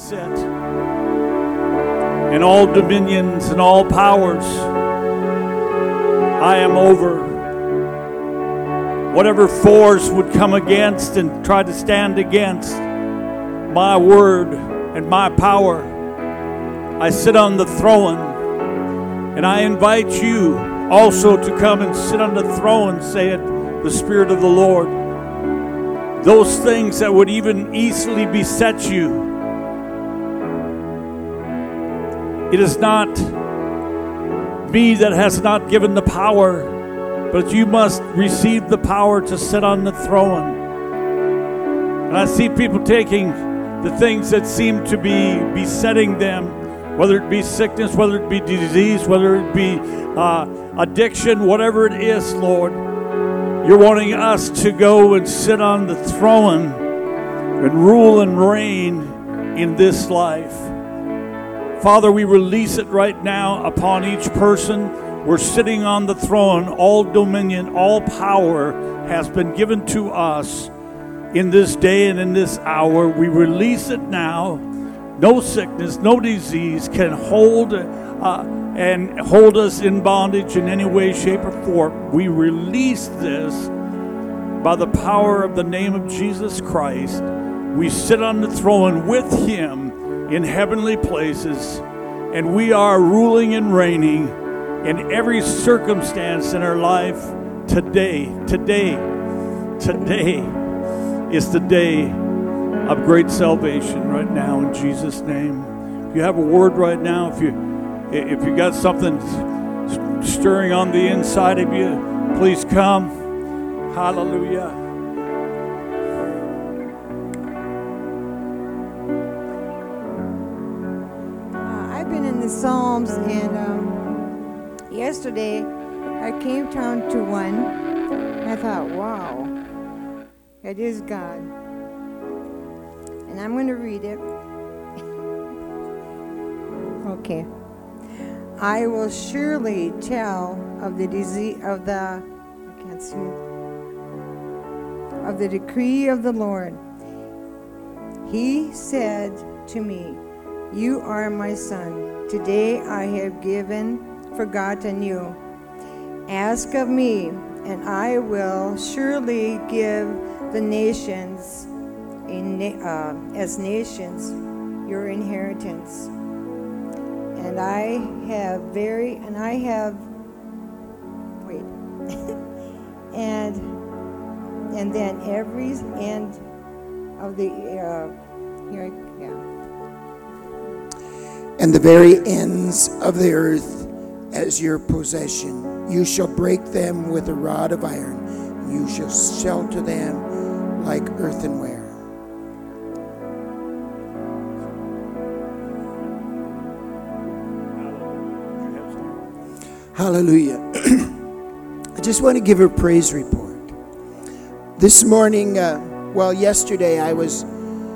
sit, and all dominions and all powers. I am over. Whatever force would come against and try to stand against my word and my power, I sit on the throne, and I invite you also to come and sit on the throne, saith the Spirit of the Lord. Those things that would even easily beset you. It is not me that has not given the power, but you must receive the power to sit on the throne. And I see people taking the things that seem to be besetting them, whether it be sickness, whether it be disease, whether it be addiction, whatever it is, Lord. You're wanting us to go and sit on the throne and rule and reign in this life. Father, we release it right now upon each person. We're sitting on the throne. All dominion, all power has been given to us in this day and in this hour. We release it now. No sickness, no disease can hold us in bondage in any way, shape, or form. We release this by the power of the name of Jesus Christ. We sit on the throne with Him in heavenly places, and we are ruling and reigning in every circumstance in our life today. Today is the day of great salvation right now in Jesus' name. If you have a word right now, if you got something stirring on the inside of you, please come. Hallelujah. I've been in the Psalms, and yesterday I came down to one, and I thought, wow, it is God. And I'm going to read it. Okay. I will surely tell of the disease of the decree of the Lord. He said to me, "You are my son. Today I have forgotten you. Ask of me, and I will surely give the nations as nations your inheritance." And I have and then every end of the and the very ends of the earth as your possession. You shall break them with a rod of iron. You shall shelter them like earthenware. Hallelujah. I just want to give a praise report. This morning, yesterday I was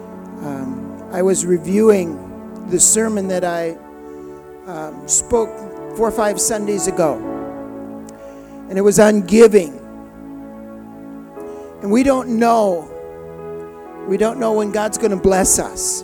reviewing the sermon that I spoke 4 or 5 Sundays ago, and it was on giving. And we don't know when God's going to bless us.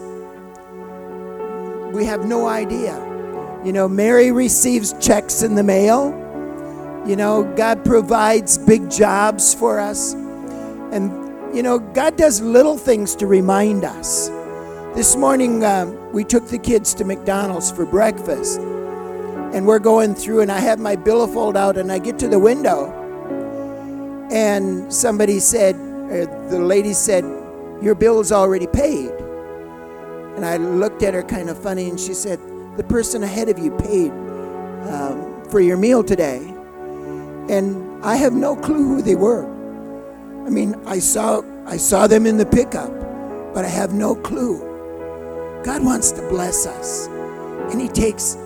We have no idea. You know, Mary receives checks in the mail. You know, God provides big jobs for us. And, you know, God does little things to remind us. This morning, we took the kids to McDonald's for breakfast. And we're going through, and I have my billfold out, and I get to the window. And somebody said, the lady said, "Your bill is already paid." And I looked at her kind of funny, and she said, "The person ahead of you paid for your meal today." And I have no clue who they were. I mean, I saw them in the pickup, but I have no clue. God wants to bless us, and He takes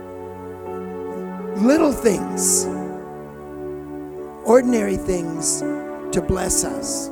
little things, ordinary things, to bless us.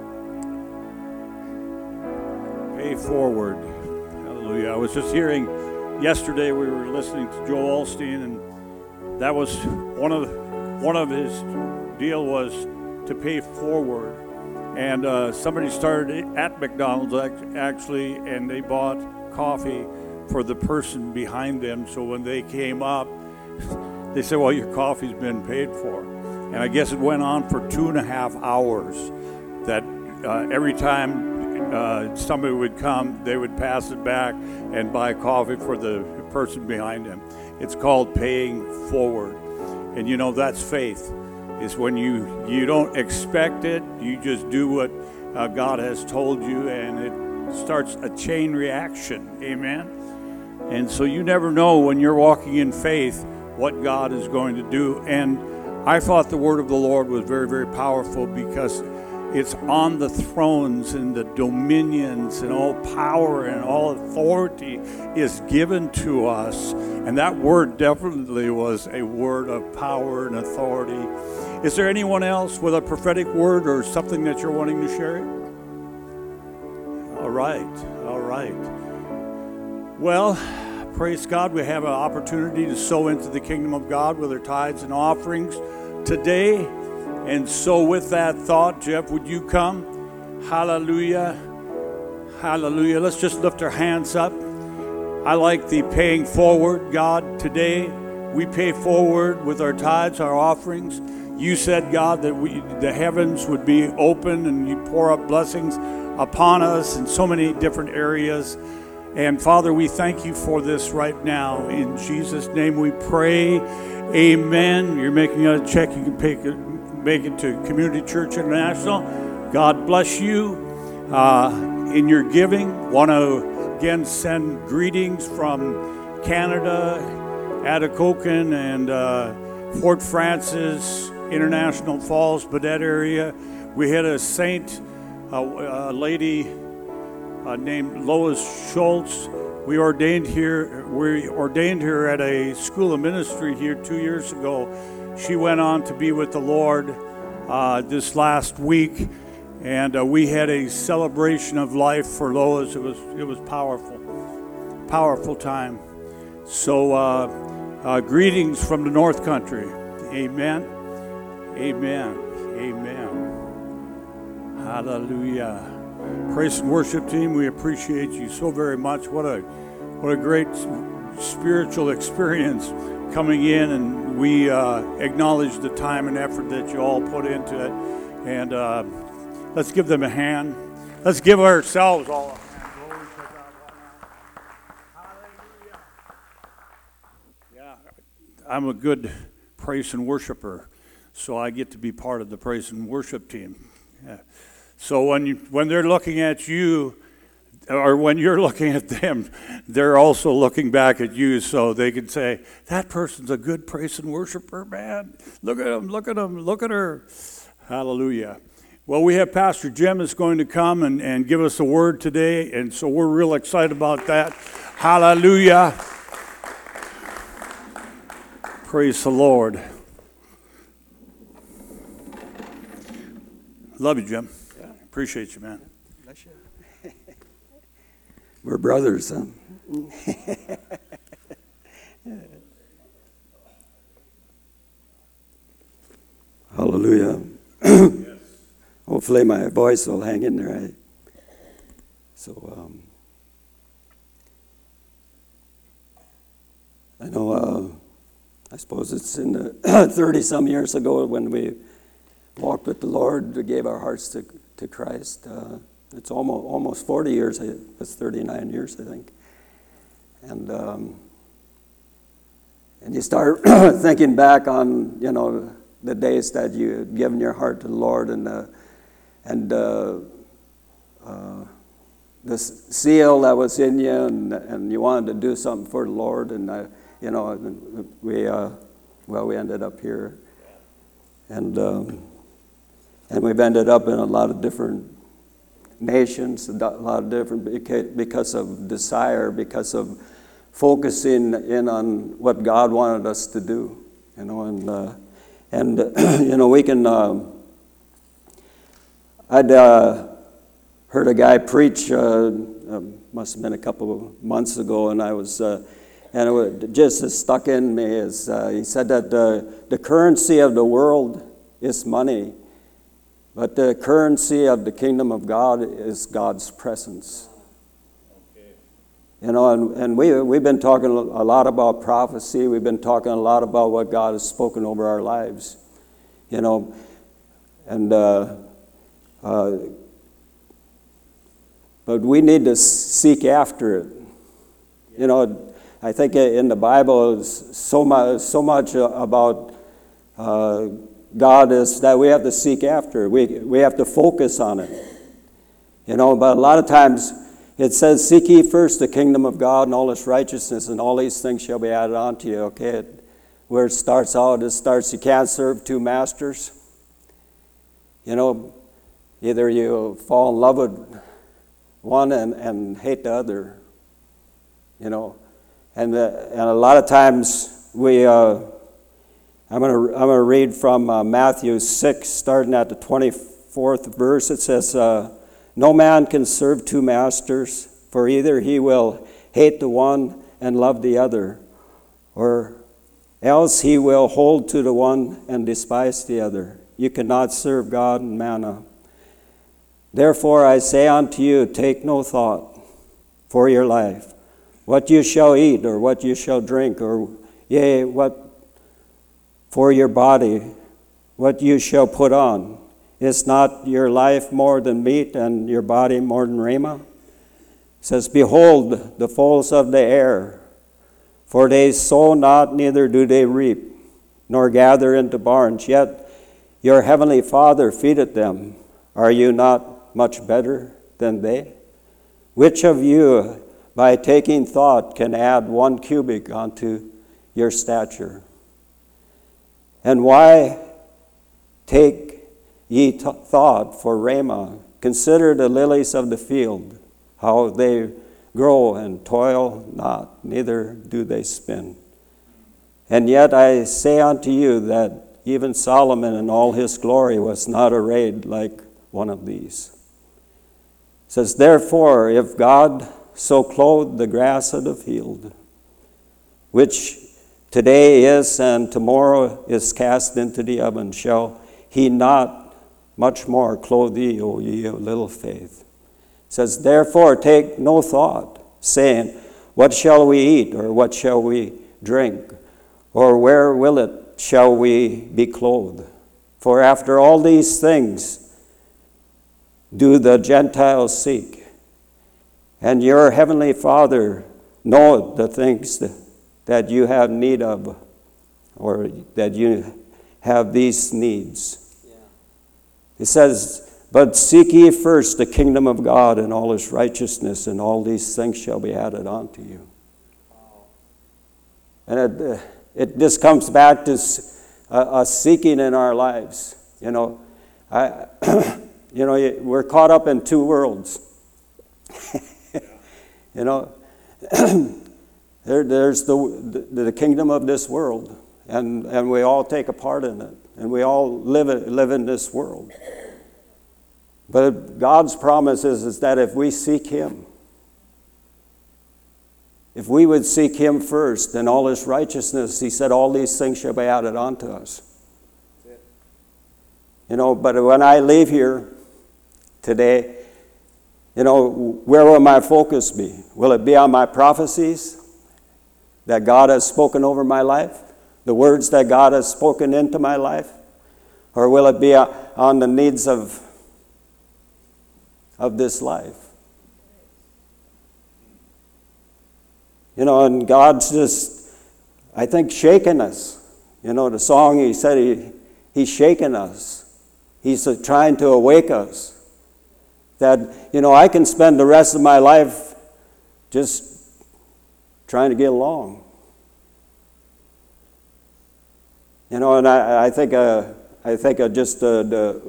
Pay forward. Hallelujah. I was just hearing yesterday, we were listening to Joel Osteen, and that was one of his deal was to pay forward. And somebody started at McDonald's actually, and they bought coffee for the person behind them. So when they came up, they said, well, your coffee's been paid for. And I guess it went on for 2.5 hours, that every time somebody would come, they would pass it back and buy coffee for the person behind them. It's called paying forward. And you know, that's faith. Is when you don't expect it, you just do what God has told you, and it starts a chain reaction. Amen. And so you never know when you're walking in faith what God is going to do. And I thought the word of the Lord was very, very powerful, because it's on the thrones and the dominions, and all power and all authority is given to us. And that word definitely was a word of power and authority. Is there anyone else with a prophetic word or something that you're wanting to share? All right. Well, praise God, we have an opportunity to sow into the kingdom of God with our tithes and offerings today. And so with that thought, Jeff, would you come? Hallelujah. Hallelujah. Let's just lift our hands up. I like the paying forward. God, today we pay forward with our tithes, our offerings. You said, God, that the heavens would be open and you pour up blessings upon us in so many different areas. And Father, we thank you for this right now. In Jesus' name we pray. Amen. You're making a check. You can make it to Community Church International. God bless you in your giving. Want to again send greetings from Canada, Atikokan, and Fort Francis, International Falls, Baudette area. We had a saint, a lady named Lois Schultz. We ordained her at a school of ministry here 2 years ago. She went on to be with the Lord this last week, and we had a celebration of life for Lois. It was powerful time. So greetings from the North Country. Amen. Hallelujah. Praise and worship team, we appreciate you so very much. What a great spiritual experience coming in, and we acknowledge the time and effort that you all put into it. And let's give them a hand. Let's give ourselves all a hand. Glory to God. Hallelujah. Yeah, I'm a good praise and worshiper, so I get to be part of the praise and worship team. Yeah. So when they're looking at you, or when you're looking at them, they're also looking back at you, so they can say, that person's a good praise and worshiper, man. Look at him, look at her. Hallelujah. Well, we have Pastor Jim is going to come and give us a word today, and so we're real excited about that. Hallelujah. Praise the Lord. Love you, Jim. Appreciate you, man. Bless you. We're brothers, huh? Hallelujah. Yes. Hopefully my voice will hang in there. I know, I suppose it's in the 30-some years ago when we walked with the Lord, we gave our hearts to Christ. It's almost 40 years. It's 39 years, I think. And you start thinking back on, the days that you had given your heart to the Lord, and the zeal that was in you, and you wanted to do something for the Lord, and we ended up here, and we've ended up in a lot of different nations, a lot of different, because of desire, because of focusing in on what God wanted us to do, we can. I'd heard a guy preach, must have been a couple of months ago, and I was, and it just stuck in me. He said that the currency of the world is money, but the currency of the kingdom of God is God's presence. You know, and we've been talking a lot about prophecy. We've been talking a lot about what God has spoken over our lives. You know, and but we need to seek after it. You know, I think in the Bible is so much about God is that we have to seek after. We have to focus on it. You know, but a lot of times it says, "Seek ye first the kingdom of God and all its righteousness, and all these things shall be added unto you." Okay, where it starts out, you can't serve two masters. You know, either you fall in love with one and hate the other. You know, and a lot of times I'm gonna read from Matthew 6, starting at the 24th verse. It says, "No man can serve two masters, for either he will hate the one and love the other, or else he will hold to the one and despise the other. You cannot serve God and mammon. Therefore I say unto you, take no thought for your life, what you shall eat, or what you shall drink, or yea, what for your body, what you shall put on. Is not your life more than meat, and your body more than raiment? It says, behold the fowls of the air, for they sow not, neither do they reap, nor gather into barns, yet your heavenly Father feedeth them. Are you not much better than they? Which of you, by taking thought, can add 1 cubit unto your stature? And why take ye thought for raiment? Consider the lilies of the field, how they grow and toil not, neither do they spin. And yet I say unto you that even Solomon in all his glory was not arrayed like one of these. It says, therefore, if God so clothed the grass of the field, which today is and tomorrow is cast into the oven, shall he not much more clothe thee, O ye of little faith? It says, therefore take no thought, saying, what shall we eat, or what shall we drink, or where shall we be clothed? For after all these things do the Gentiles seek. And your heavenly Father knoweth the things that you have need of, or that you have these needs. Yeah. It says, but seek ye first the kingdom of God and all his righteousness, and all these things shall be added unto you. Wow. And it just comes back to us seeking in our lives. You know, we're caught up in two worlds. You know, there's the kingdom of this world, and we all take a part in it, and we all live in this world. But God's promise is that if we seek him, if we would seek him first and all his righteousness, he said all these things shall be added unto us. You know, but when I leave here today, you know, where will my focus be? Will it be on my prophecies that God has spoken over my life? The words that God has spoken into my life? Or will it be on the needs of this life? You know, and God's just, I think, shaking us. You know, the song, he said he's shaking us. He's trying to awake us. That, you know, I can spend the rest of my life just trying to get along. You know, and I think just the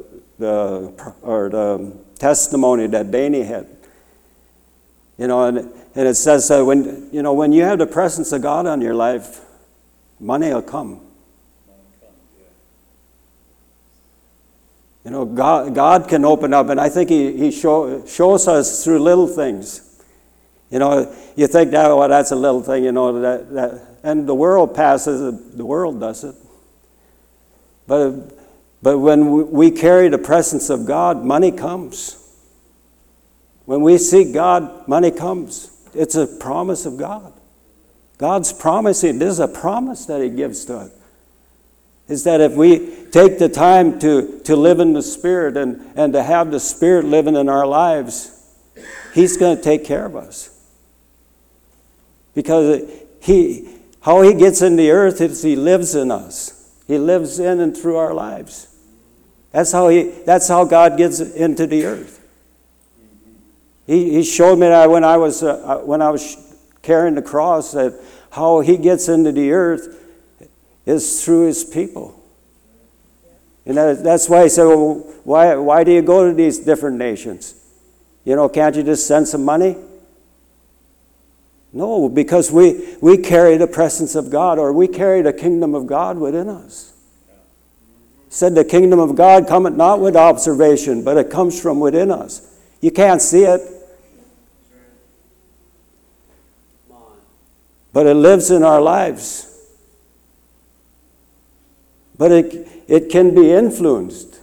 testimony that Danny had. You know, and it says when you have the presence of God on your life, money will come. You know, God can open up, and I think He shows us through little things. You know, you think that, well, that's a little thing, you know, that and the world passes, the world does it. But when we carry the presence of God, money comes. When we seek God, money comes. it's a promise of God. God's promising, this is a promise that he gives to us, is that if we take the time to live in the Spirit and to have the Spirit living in our lives, he's going to take care of us. Because how he gets in the earth is he lives in us. He lives in and through our lives. That's how God gets into the earth. He showed me that when I was carrying the cross, that how he gets into the earth is through his people. And that's why he said, well, why do you go to these different nations? Can't you just send some money? No, because we carry the presence of God, or we carry the kingdom of God within us. He said the kingdom of God cometh not with observation, but it comes from within us. You can't see it, but it lives in our lives. But it can be influenced.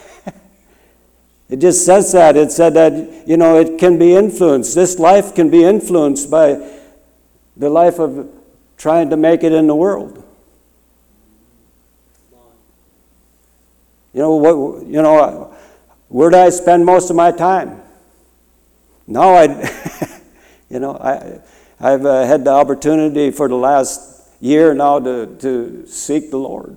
It just says that. It said that, it can be influenced. This life can be influenced by the life of trying to make it in the world. Where do I spend most of my time? Now I've had the opportunity for the last year now to seek the Lord.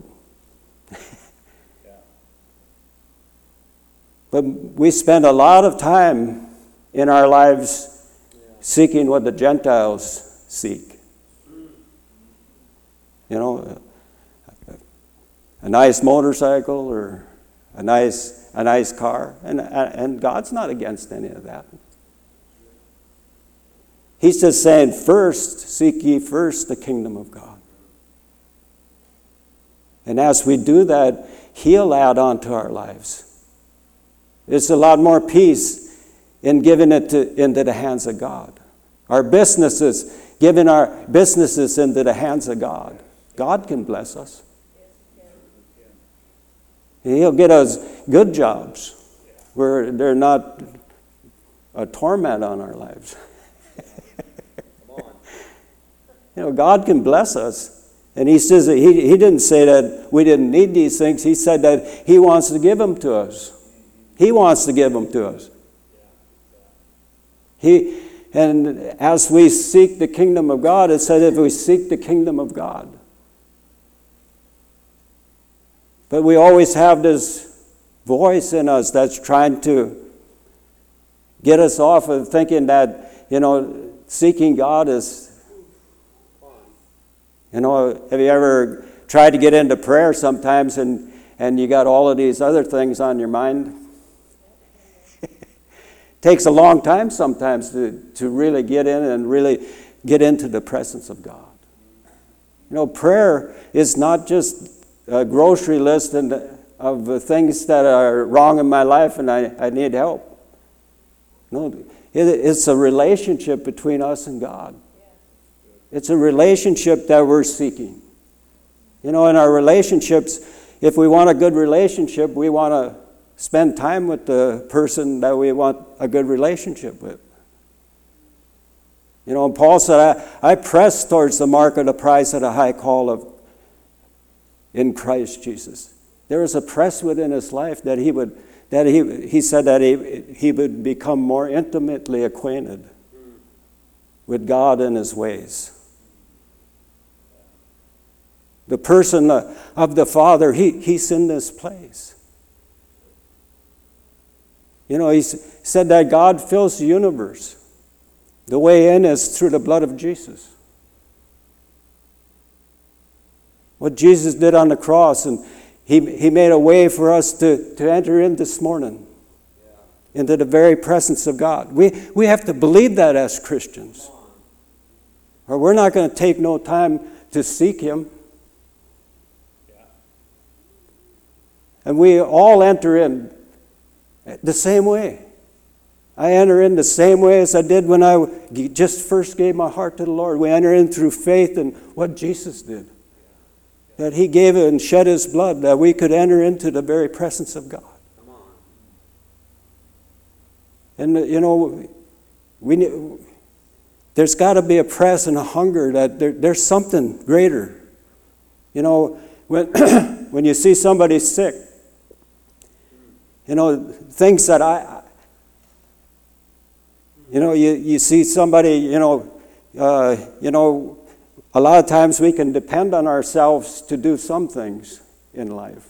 But we spend a lot of time in our lives seeking what the Gentiles seek. A nice motorcycle or a nice car, and God's not against any of that. He's just saying, first, seek ye first the kingdom of God. And as we do that, he'll add on to our lives. There's a lot more peace in giving it into the hands of God. Our businesses, giving our businesses into the hands of God. God can bless us. He'll get us good jobs where they're not a torment on our lives. God can bless us. And he says that he didn't say that we didn't need these things. He said that he wants to give them to us. He wants to give them to us. And as we seek the kingdom of God, it said if we seek the kingdom of God. But we always have this voice in us that's trying to get us off of thinking that, seeking God is, have you ever tried to get into prayer sometimes and you got all of these other things on your mind? Takes a long time sometimes to really get in and really get into the presence of God. Prayer is not just a grocery list of things that are wrong in my life and I need help. No, it's a relationship between us and God. It's a relationship that we're seeking. In our relationships, if we want a good relationship, we want to spend time with the person that we want a good relationship with. And Paul said, I press towards the mark of the prize of the high call in Christ Jesus. There was a press within his life that he said that he would become more intimately acquainted with God and his ways. The person of the Father, he's in this place. He said that God fills the universe. The way in is through the blood of Jesus. What Jesus did on the cross, and he made a way for us to enter in this morning into the very presence of God. We have to believe that as Christians, or we're not going to take no time to seek him. And we all enter in the same way. I enter in the same way as I did when I just first gave my heart to the Lord. We enter in through faith in what Jesus did. That he gave it and shed his blood that we could enter into the very presence of God. And, there's got to be a press and a hunger that there's something greater. You know, when, when you see somebody sick, you know, things that you see somebody, you know, a lot of times we can depend on ourselves to do some things in life.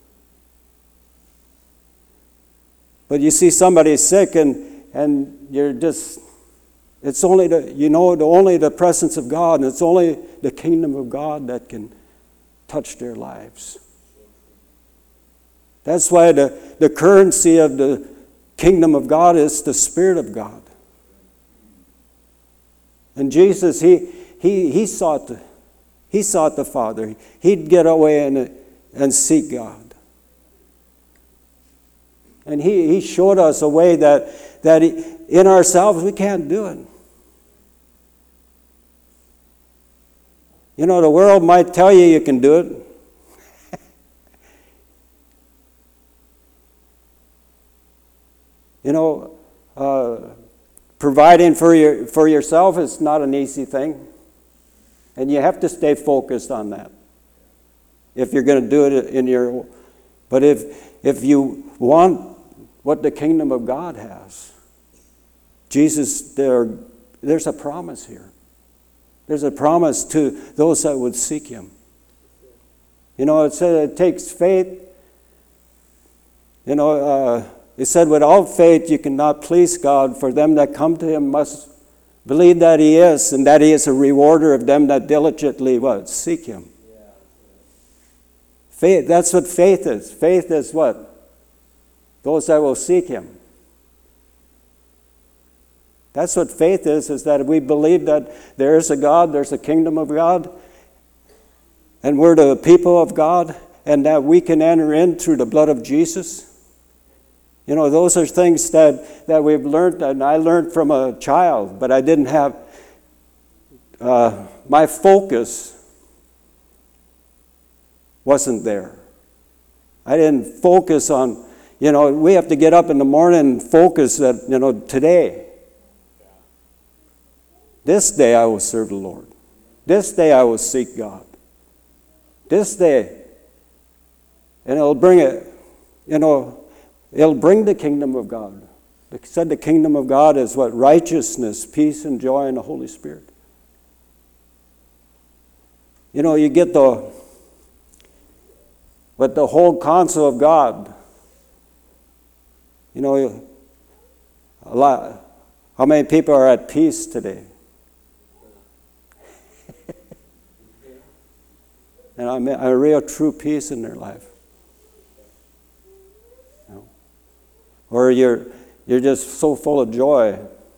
But you see somebody sick and you're just, it's only only the presence of God, and it's only the kingdom of God that can touch their lives. That's why the currency of the kingdom of God is the Spirit of God. And Jesus, he sought the Father. He'd get away and seek God. And he showed us a way that in ourselves we can't do it. You know, the world might tell you can do it. You know, providing for yourself is not an easy thing. And you have to stay focused on that if you're going to do it in your... But if you want what the kingdom of God has, Jesus, there's a promise here. There's a promise to those that would seek him. You know, it said it takes faith. You know, it said without faith you cannot please God, for them that come to him must believe that he is, and that he is a rewarder of them that diligently seek him. Faith, that's what faith is. Faith is what? Those that will seek him. That's what faith is that we believe that there is a God, there's a kingdom of God, and we're the people of God, and that we can enter in through the blood of Jesus. You know, those are things that we've learned, and I learned from a child, but I didn't have my focus wasn't there. I didn't focus on, you know, we have to get up in the morning and focus that, you know, today. This day I will serve the Lord. This day I will seek God. This day. And it'll bring it, you know, it'll bring the kingdom of God. It said the kingdom of God is what? Righteousness, peace, and joy in the Holy Spirit. You know, you get the whole counsel of God. You know, a lot. How many people are at peace today? And I mean, a real true peace in their life. You know? Or you're just so full of joy.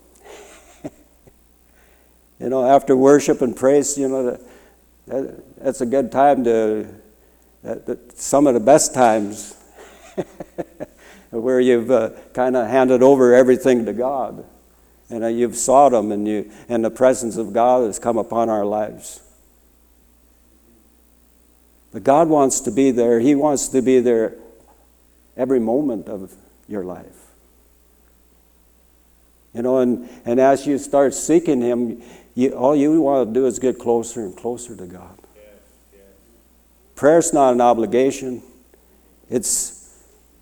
You know, after worship and praise, you know, that's a good time some of the best times where you've kind of handed over everything to God. And you've sought him, and the presence of God has come upon our lives. But God wants to be there. He wants to be there every moment of your life. You know, and as you start seeking him, all you want to do is get closer and closer to God. Prayer's not an obligation. It's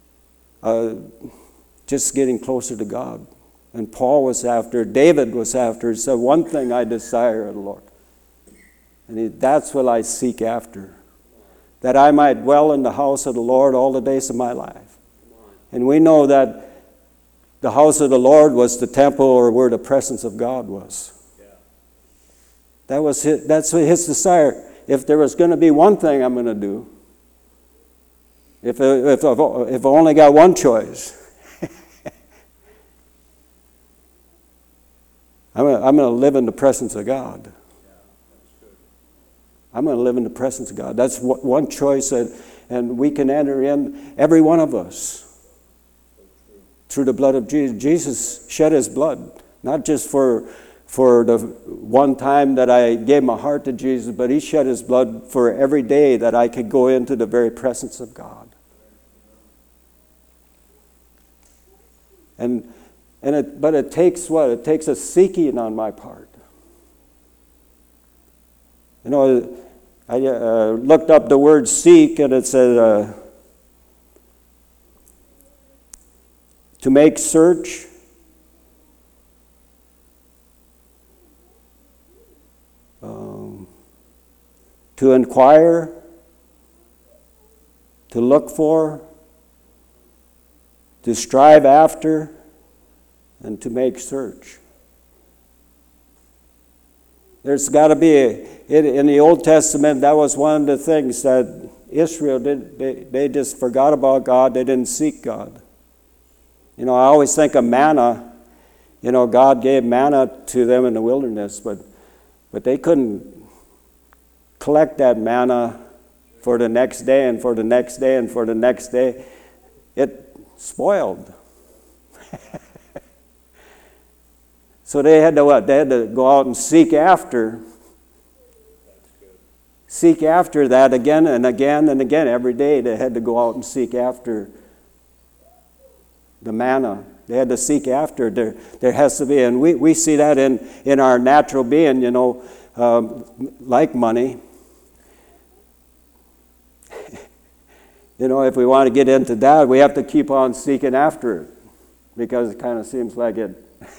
just getting closer to God. And Paul was after, David was after, he said, one thing I desire of the Lord. And that's what I seek after. That I might dwell in the house of the Lord all the days of my life. And we know that the house of the Lord was the temple, or where the presence of God was. That's his desire. If there was going to be one thing I'm going to do, if I've only got one choice, I'm going to live in the presence of God. I'm going to live in the presence of God. That's one choice, and we can enter in, every one of us, through the blood of Jesus. Jesus shed his blood, not just for the one time that I gave my heart to Jesus, but he shed his blood for every day that I could go into the very presence of God. But it takes what? It takes a seeking on my part. You know, I looked up the word seek, and it said to make search, to inquire, to look for, to strive after, and to make search. There's got to be, in the Old Testament, that was one of the things that Israel did. They just forgot about God. They didn't seek God. You know, I always think of manna. You know, God gave manna to them in the wilderness, but they couldn't collect that manna for the next day and for the next day and for the next day. It spoiled. So they had to what? They had to go out and seek after that again and again and again. Every day they had to go out and seek after the manna. They had to seek after. There has to be, and we see that in our natural being, you know, like money. You know, if we want to get into that, we have to keep on seeking after it, because it kind of seems like it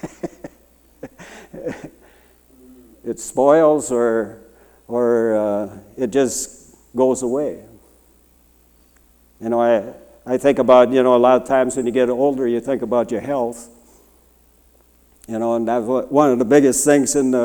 it spoils or it just goes away. You know, I think about, you know, a lot of times when you get older, you think about your health. You know, and that's one of the biggest things in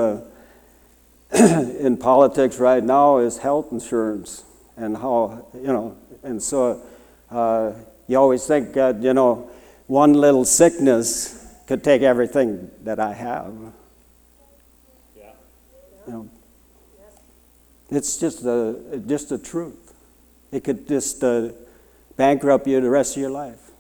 politics right now is health insurance, and how, you know, and so you always think that, you know, one little sickness could take everything that I have. Yeah. You know, it's just the truth. It could just bankrupt you the rest of your life.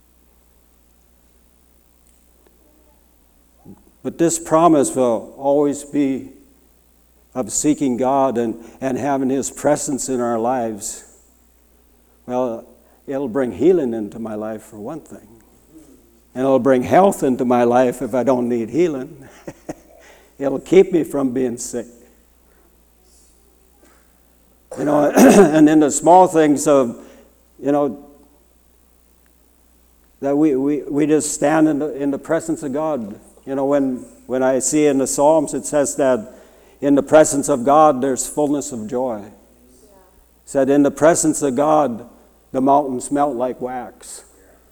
But this promise will always be of seeking God and having His presence in our lives. Well, it'll bring healing into my life, for one thing. And it'll bring health into my life if I don't need healing. It'll keep me from being sick. You know, and in the small things of, you know, that we just stand in the presence of God. You know, when I see in the Psalms, it says that in the presence of God there's fullness of joy. It said in the presence of God the mountains melt like wax.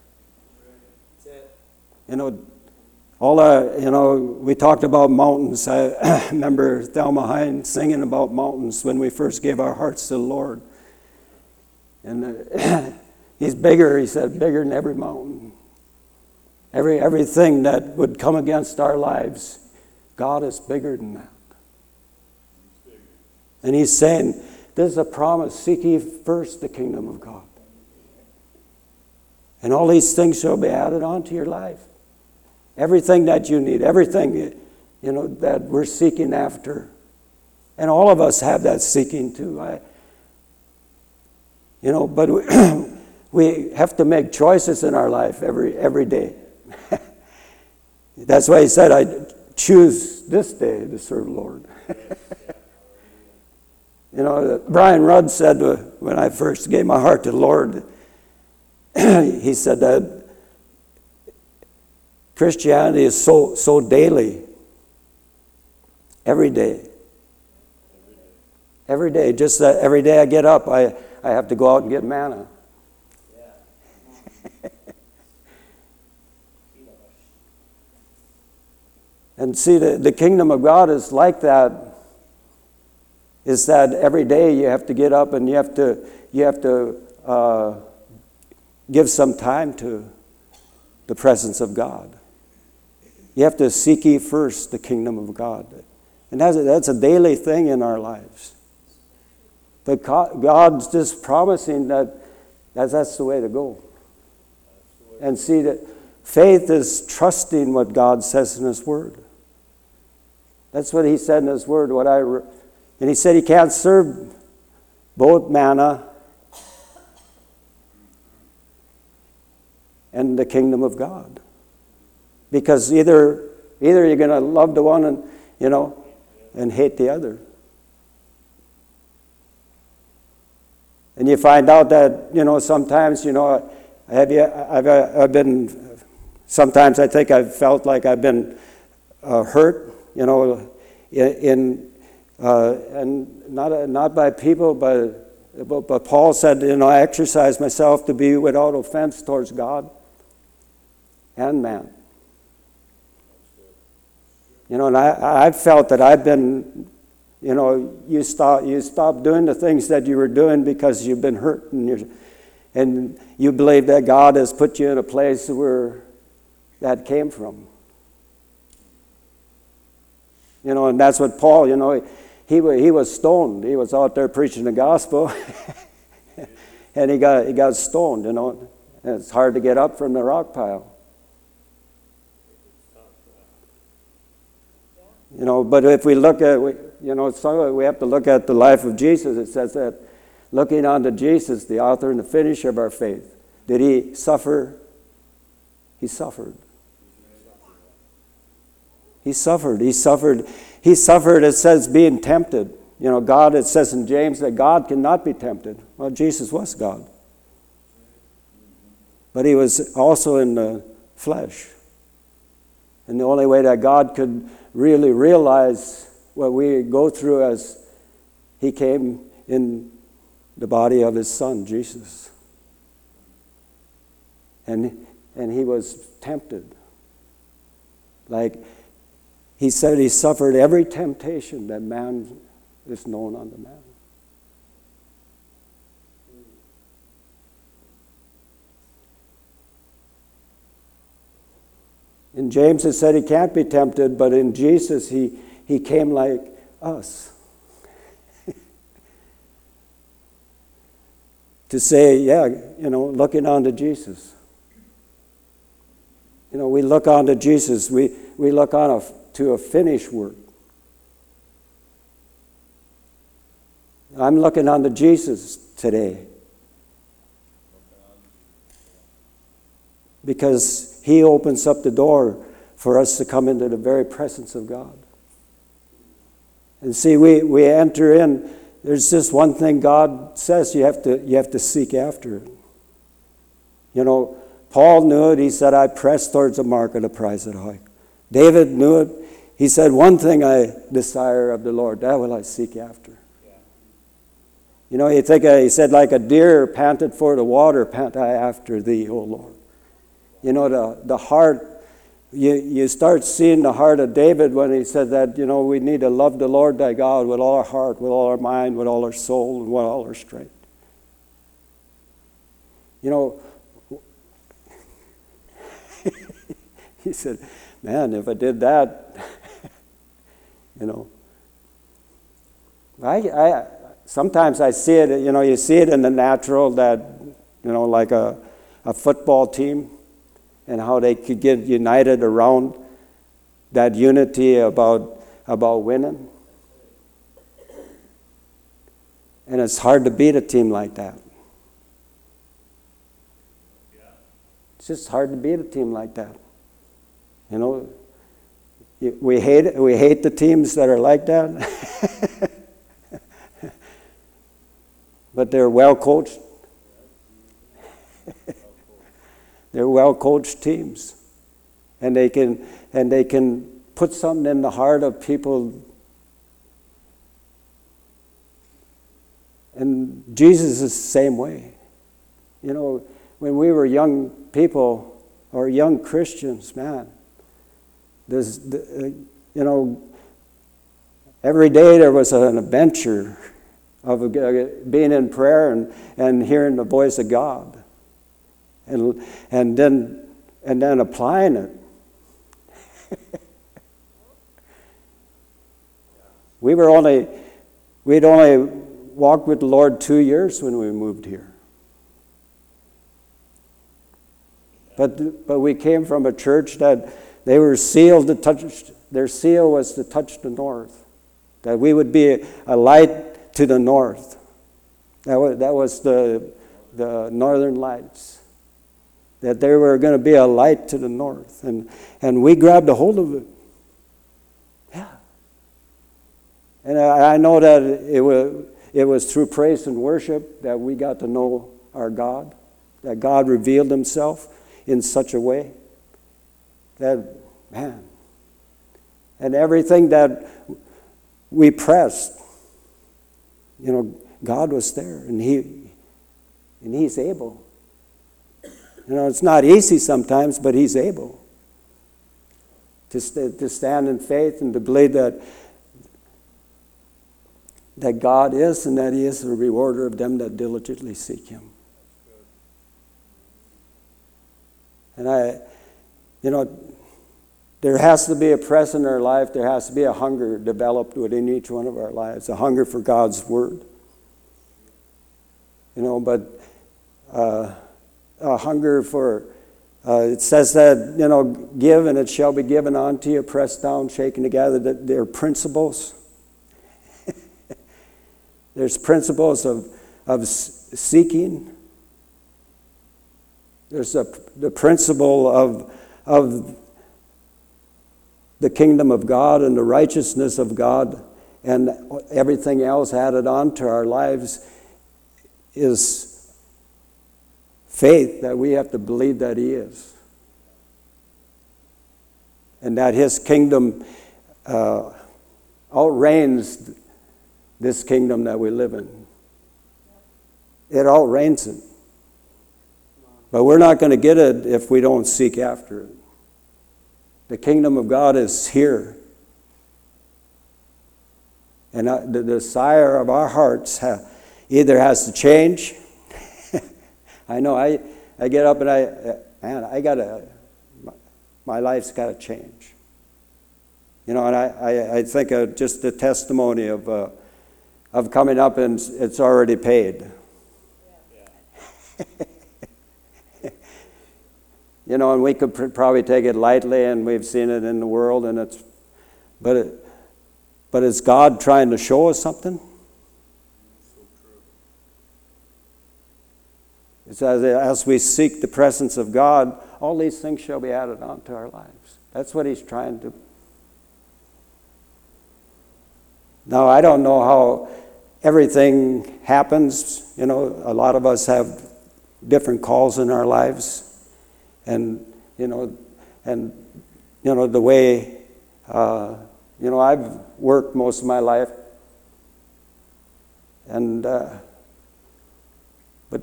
You know, we talked about mountains. I remember Thelma Hine singing about mountains when we first gave our hearts to the Lord. And He's bigger, he said, bigger than every mountain. Everything that would come against our lives, God is bigger than that. And He's saying, this is a promise, seek ye first the kingdom of God. And all these things shall be added onto your life. Everything that you need, everything, you know, that we're seeking after. And all of us have that seeking too. You know, but we have to make choices in our life every day. That's why He said, I choose this day to serve the Lord. You know, Brian Rudd said when I first gave my heart to the Lord, he said that Christianity is so daily. Every day. Every day. Just that every day I get up, I have to go out and get manna. And see, the kingdom of God is like that. Is that every day you have to get up and you have to give some time to the presence of God. You have to seek ye first the kingdom of God. And that's a daily thing in our lives. But God's just promising that's the way to go. And see that faith is trusting what God says in His Word. That's what He said in His Word. And He said He can't serve both manna and the kingdom of God. Because either you're going to love the one and hate the other. And you find out that, sometimes, I've been, sometimes I think I've felt like I've been hurt, and not by people, but Paul said, I exercise myself to be without offense towards God and man. And I've felt that I've been, you stop doing the things that you were doing because you've been hurt, and you believe that God has put you in a place where that came from. And that's what Paul, he was stoned. He was out there preaching the gospel, and he got stoned, and it's hard to get up from the rock pile. But if we look at, we have to look at the life of Jesus. It says that looking unto Jesus, the author and the finisher of our faith. Did he suffer? He suffered. He suffered. He suffered. He suffered, it says, being tempted. God, it says in James that God cannot be tempted. Well, Jesus was God. But he was also in the flesh. And the only way that God could really realize what we go through as he came in the body of his son, Jesus. And he was tempted. Like he said, he suffered every temptation that man is known unto man. In James it said he can't be tempted, but in Jesus he came like us. To say, looking onto Jesus. We look onto Jesus. We look on to a finished work. I'm looking onto Jesus today. Because he opens up the door for us to come into the very presence of God. And see, we enter in. There's just one thing God says you have to seek after it. Paul knew it. He said, I press towards the mark of the prize at high. David knew it. He said, one thing I desire of the Lord, that will I seek after. He said, like a deer panted for the water, pant I after thee, O Lord. The heart, you start seeing the heart of David when he said that, we need to love the Lord thy God with all our heart, with all our mind, with all our soul, and with all our strength. He said, man, if I did that, I sometimes I see it, you see it in the natural that, like a football team, and how they could get united around that unity about winning. And it's hard to beat a team like that. It's just hard to beat a team like that. We hate the teams that are like that. But they're well coached. They're well-coached teams, and they can put something in the heart of people. And Jesus is the same way. When we were young people or young Christians, man, every day there was an adventure of being in prayer and hearing the voice of God. And then applying it. We'd only walked with the Lord 2 years when we moved here. But we came from a church that they were sealed to touch. Their seal was to touch the north. That we would be a light to the north. That was the northern lights. That they were going to be a light to the north. And we grabbed a hold of it. Yeah. And I know that it was through praise and worship that we got to know our God, that God revealed himself in such a way that, man, and everything that we pressed, God was there, and he's able. It's not easy sometimes, but he's able to stand in faith and to believe that God is, and that he is the rewarder of them that diligently seek him. And there has to be a press in our life. There has to be a hunger developed within each one of our lives, a hunger for God's word. But a hunger for, it says that, give and it shall be given unto you, pressed down, shaken together. That there are principles. There's principles of seeking. There's the principle of the kingdom of God and the righteousness of God, and everything else added on to our lives is faith that we have to believe that he is. And that his kingdom outreigns this kingdom that we live in. It outreigns it. But we're not going to get it if we don't seek after it. The kingdom of God is here. And the desire of our hearts either has to change. I know I get up and my life's got to change. And I think of just the testimony of coming up and it's already paid. And we could probably take it lightly, and we've seen it in the world, but is God trying to show us something? It says, as we seek the presence of God, all these things shall be added on to our lives. That's what he's trying to. Now, I don't know how everything happens. A lot of us have different calls in our lives. And the way, I've worked most of my life. And, but,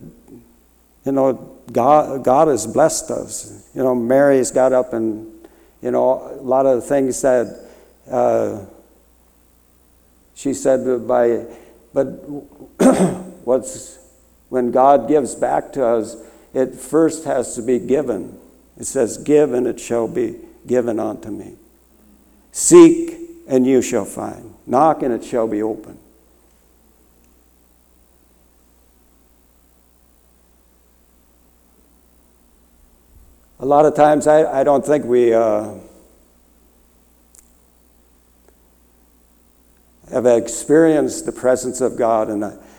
God has blessed us. Mary's got up and, a lot of the things that she said when God gives back to us, it first has to be given. It says, give and it shall be given unto me. Seek and you shall find. Knock and it shall be opened. A lot of times I don't think we have experienced the presence of God,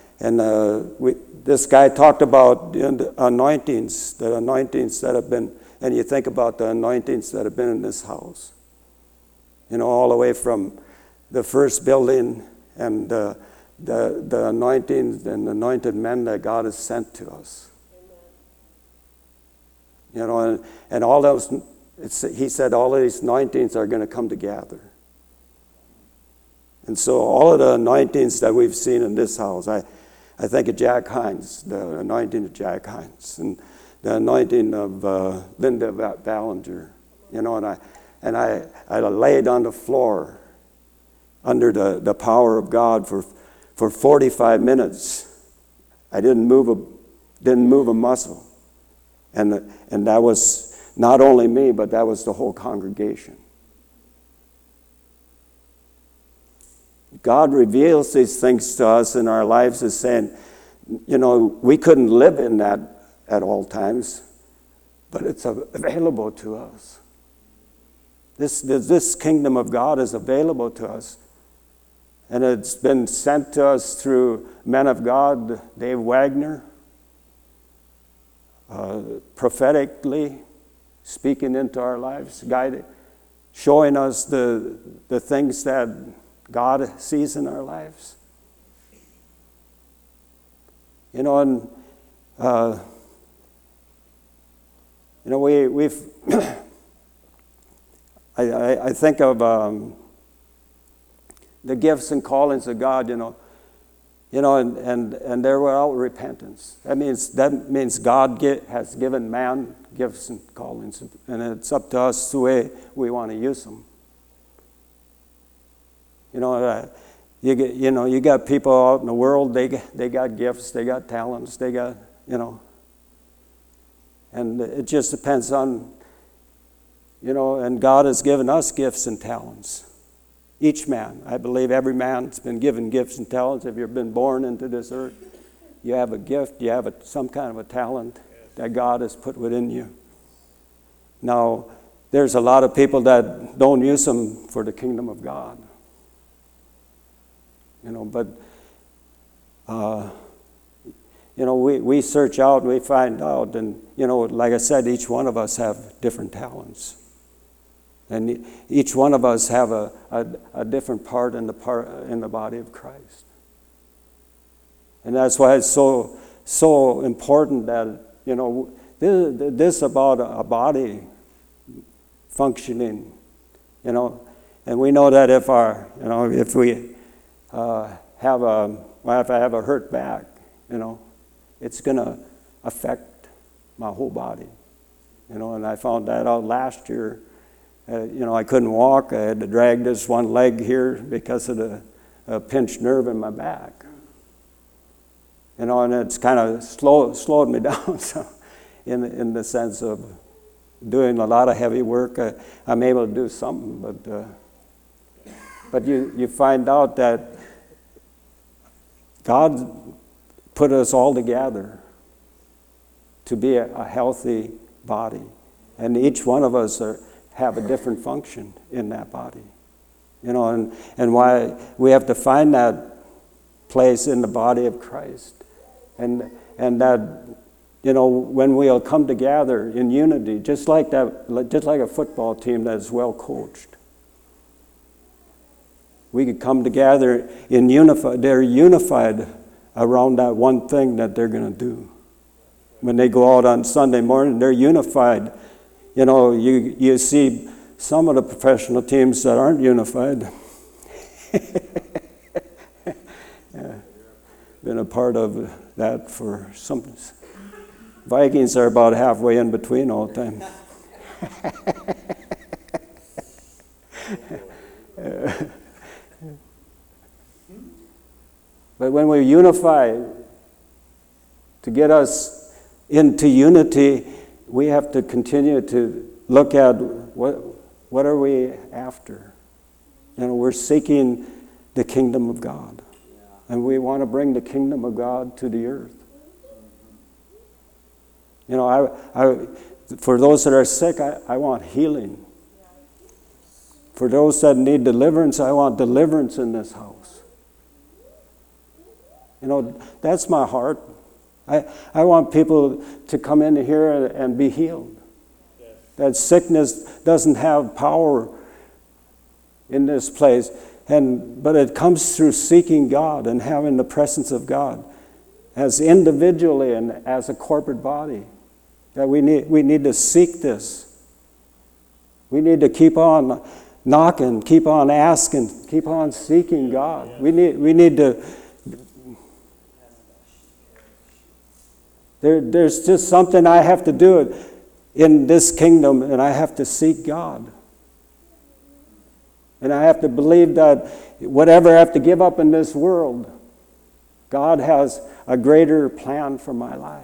this guy talked about the anointings that have been, and you think about the anointings that have been in this house. All the way from the first building and the anointings and anointed men that God has sent to us. And all those, he said all of these anointings are going to come together. And so all of the anointings that we've seen in this house, I think of Jack Hines, the anointing of Jack Hines, and the anointing of Linda Ballinger, and I laid on the floor under the power of God for 45 minutes. I didn't move a muscle, and that was not only me, but that was the whole congregation. God reveals these things to us in our lives as saying, we couldn't live in that at all times, but it's available to us. This kingdom of God is available to us. And it's been sent to us through men of God, Dave Wagner, prophetically speaking into our lives, guiding, showing us the things that God sees in our lives. You know, and you know, we've I think of the gifts and callings of God. You know, and they're without repentance. That means God has given man gifts and callings, and it's up to us the way we want to use them. You know, you got people out in the world. They got gifts, they got talents, they got, you know, and it just depends on, you know. And God has given us gifts and talents. Each man, I believe every man's been given gifts and talents. If you've been born into this earth, you have a gift, you have some kind of a talent that God has put within you. Now, there's a lot of people that don't use them for the kingdom of God. You know, but, you know, we search out and we find out, and, you know, like I said, each one of us have different talents. And each one of us have a different part in the body of Christ. And that's why it's so important that, you know, this about a body functioning, you know. And we know that if we have if I have a hurt back, you know, it's going to affect my whole body, you know. And I found that out last year. You know, I couldn't walk. I had to drag this one leg here because of the pinched nerve in my back. You know, and it's kind of slowed me down. So, in the sense of doing a lot of heavy work, I'm able to do something. But you find out that God put us all together to be a healthy body, and each one of us have a different function in that body, you know, and why we have to find that place in the body of Christ, and that, you know, when we'll come together in unity, just like a football team that's well coached, we could come together in unified. They're unified around that one thing that they're going to do. When they go out on Sunday morning, they're unified. You know, you see some of the professional teams that aren't unified. Yeah. Been a part of that for some. Vikings are about halfway in between all the time. But when we unify, to get us into unity, we have to continue to look at what are we after. You know, we're seeking the kingdom of God. And we want to bring the kingdom of God to the earth. You know, for those that are sick, I want healing. For those that need deliverance, I want deliverance in this house. You know, that's my heart. I want people to come in here and be healed. Yes. That sickness doesn't have power in this place, but it comes through seeking God and having the presence of God, as individually and as a corporate body. That we need to seek this. We need to keep on knocking, keep on asking, keep on seeking God. Yeah. We need to. There's just something I have to do in this kingdom, and I have to seek God. And I have to believe that whatever I have to give up in this world, God has a greater plan for my life.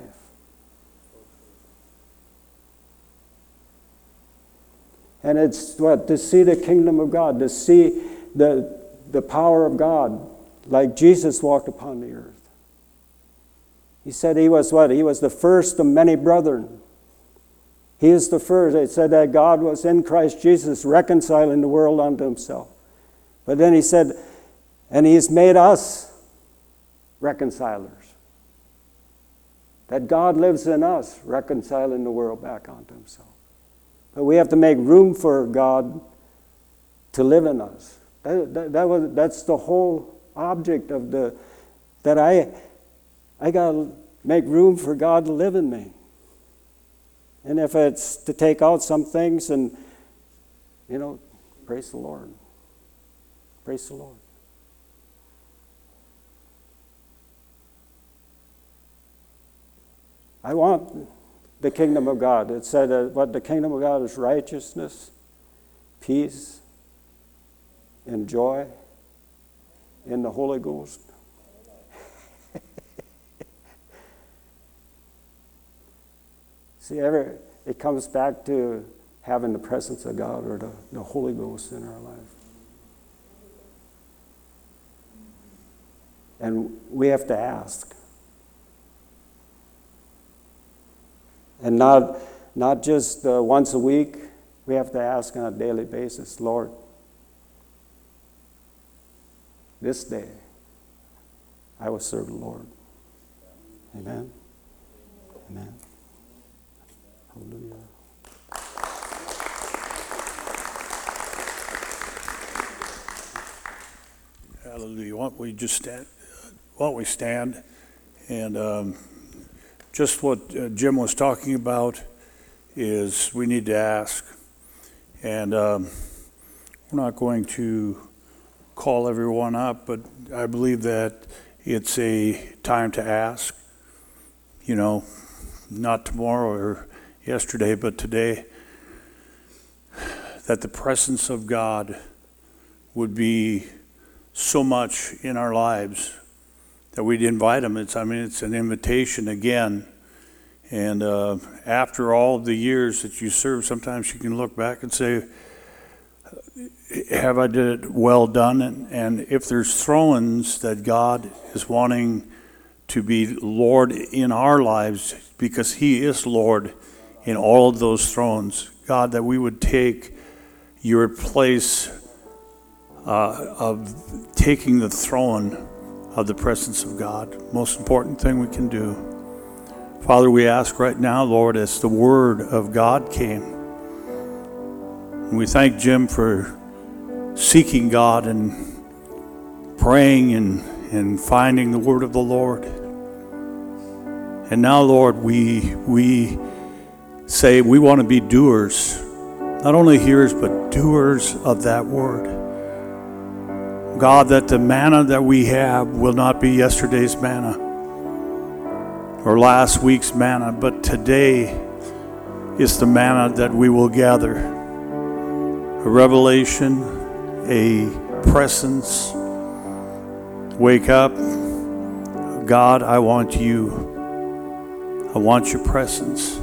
And it's to see the kingdom of God, to see the power of God, like Jesus walked upon the earth. He said he was what? He was the first of many brethren. He is the first. It said that God was in Christ Jesus reconciling the world unto himself. But then he said, and he's made us reconcilers. That God lives in us, reconciling the world back unto himself. But we have to make room for God to live in us. That's the whole object of that I I got to make room for God to live in me. And if it's to take out some things, and, praise the Lord. Praise the Lord. I want the kingdom of God. It said what the kingdom of God is: righteousness, peace, and joy in the Holy Ghost. See, it comes back to having the presence of God, or the Holy Ghost in our life. And we have to ask. And not just once a week. We have to ask on a daily basis, Lord, this day I will serve the Lord. Amen. Amen. Hallelujah. Hallelujah. Why don't we stand? And just what Jim was talking about is we need to ask. And we're not going to call everyone up, but I believe that it's a time to ask. Not tomorrow or yesterday, but today, that the presence of God would be so much in our lives that we'd invite Him. It's an invitation again. And after all of the years that you serve, sometimes you can look back and say, have I did it well done? And if there's thrones that God is wanting to be Lord in our lives, because He is Lord in all of those thrones, God, that we would take your place of taking the throne of the presence of God. Most important thing we can do. Father, we ask right now, Lord, as the Word of God came, and we thank Jim for seeking God and praying and finding the Word of the Lord. And now, Lord, we say we want to be doers, not only hearers, but doers of that Word. God, that the manna that we have will not be yesterday's manna or last week's manna, but today is the manna that we will gather. A revelation, a presence. Wake up. God, I want you. I want your presence.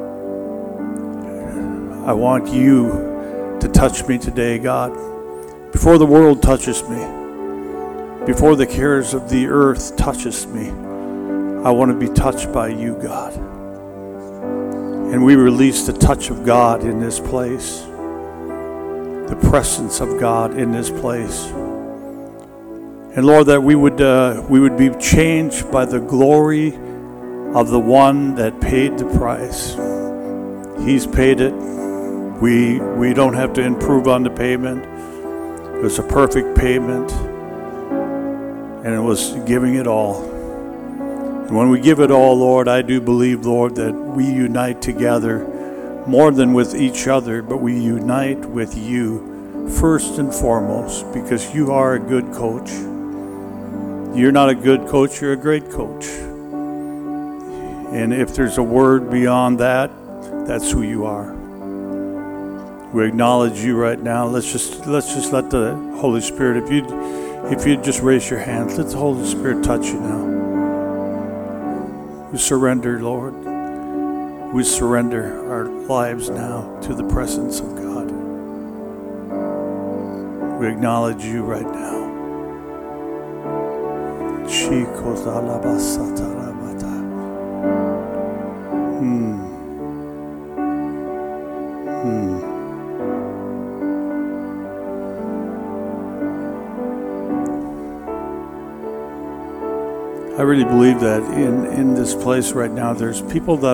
I want you to touch me today, God. Before the world touches me, before the cares of the earth touches me, I want to be touched by you, God. And we release the touch of God in this place, the presence of God in this place. And Lord, that we would be changed by the glory of the one that paid the price. He's paid it. We don't have to improve on the payment. It was a perfect payment, and it was giving it all. And when we give it all, Lord, I do believe, Lord, that we unite together more than with each other, but we unite with you first and foremost, because you are a good coach. You're not a good coach, you're a great coach. And if there's a word beyond that, that's who you are. We acknowledge you right now. Let's just let the Holy Spirit, if you'd just raise your hands, let the Holy Spirit touch you now. We surrender, Lord. We surrender our lives now to the presence of God. We acknowledge you right now. I really believe that in this place right now, there's people that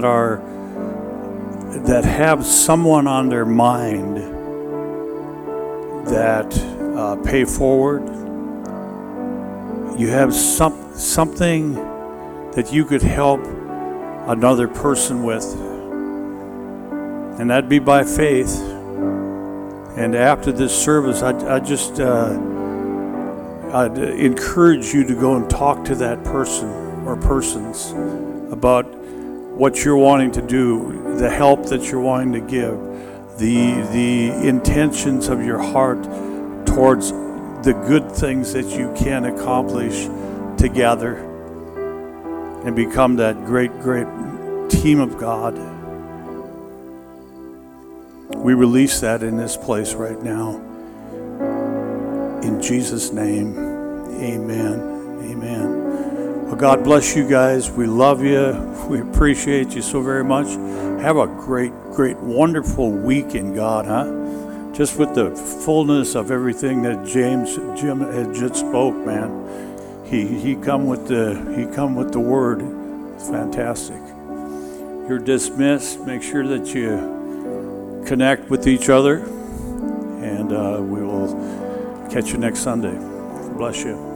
have someone on their mind that pay forward. You have something that you could help another person with. And that'd be by faith. And after this service, I'd encourage you to go and talk to that person or persons about what you're wanting to do, the help that you're wanting to give, the intentions of your heart towards the good things that you can accomplish together and become that great team of God. We release that in this place right now. In Jesus' name, amen. Amen. Well, God bless you guys. We love you. We appreciate you so very much. Have a great, wonderful week in God, huh? Just with the fullness of everything that Jim had just spoke, man. He come with the word. It's fantastic. You're dismissed. Make sure that you connect with each other, and we will catch you next Sunday. Bless you.